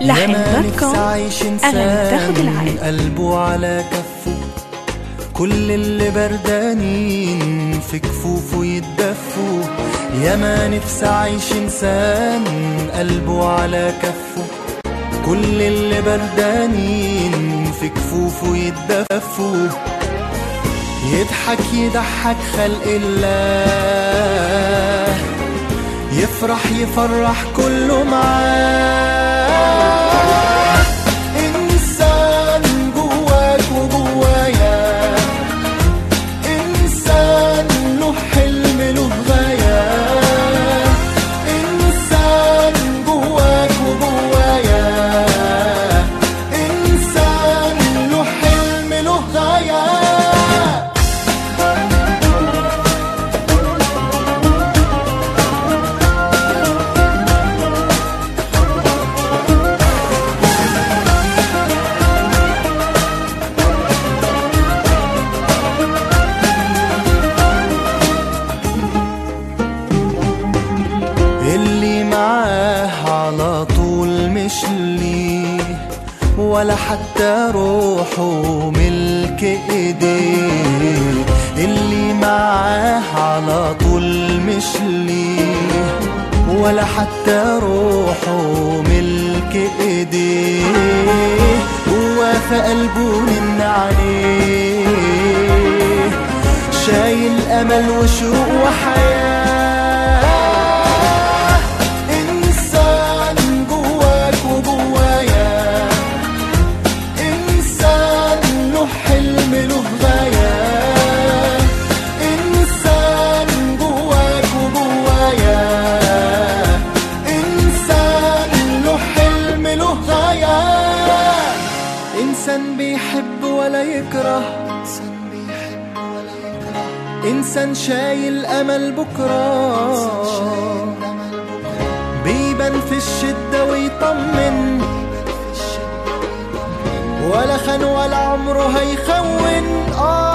لحن.com. أغاني تاخد العقل. قلبه على كفه، كل اللي بردانين في كفوفه يتدفوا. ياما نفسي أعيش إنسان قلبه على كفه، كل اللي بردانين في كفوفه يتدفوا. يضحك يضحك خلق الله، يفرح يفرح كله معاه. إنسان جواك وجوايا، إنسان له حلم له غاية. إنسان جواك وجوايا، إنسان له حلم له غاية. اللي معاه على طول مش ليه، ولا حتى روحه ملك ايديه. اللي معاه على طول مش ليه، ولا حتى روحه ملك ايديه. هو في قلبه من عليه، شايل امل وشوق وحياه. إنسان بيحب ولا يكره، إنسان شايل أمل بكرة، بيبان في الشدة ويطمن، ولا خان ولا عمره هيخون.